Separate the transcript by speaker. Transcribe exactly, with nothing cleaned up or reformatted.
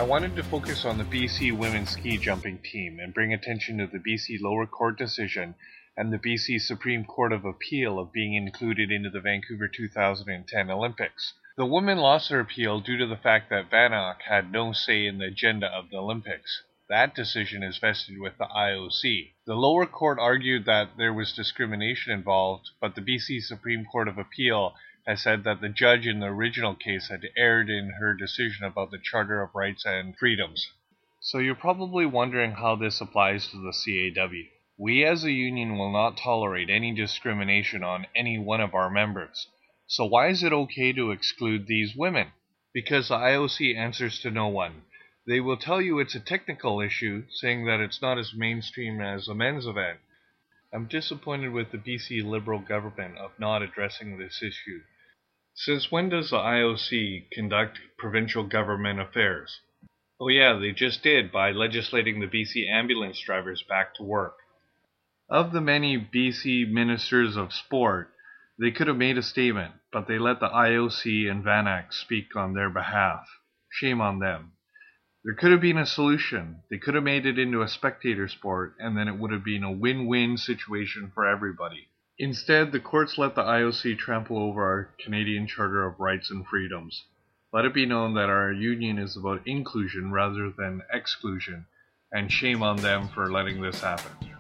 Speaker 1: wanted to focus on the B C women's ski jumping team and bring attention to the B C lower court decision and the B C Supreme Court of Appeal of being included into the Vancouver two thousand ten Olympics. The women lost their appeal due to the fact that VANOC had no say in the agenda of the Olympics. That decision is vested with the I O C. The lower court argued that there was discrimination involved, but the B C Supreme Court of Appeal has said that the judge in the original case had erred in her decision about the Charter of Rights and Freedoms. So you're probably wondering how this applies to the C A W. We as a union will not tolerate any discrimination on any one of our members. So why is it okay to exclude these women? Because the I O C answers to no one. They will tell you it's a technical issue, saying that it's not as mainstream as a men's event. I'm disappointed with the B C Liberal government of not addressing this issue. Since when does the I O C conduct provincial government affairs? Oh yeah, they just did by legislating the B C ambulance drivers back to work. Of the many B C ministers of sport, they could have made a statement, but they let the I O C and VANOC speak on their behalf. Shame on them. There could have been a solution. They could have made it into a spectator sport, and then it would have been a win-win situation for everybody. Instead, the courts let the I O C trample over our Canadian Charter of Rights and Freedoms. Let it be known that our union is about inclusion rather than exclusion, and shame on them for letting this happen.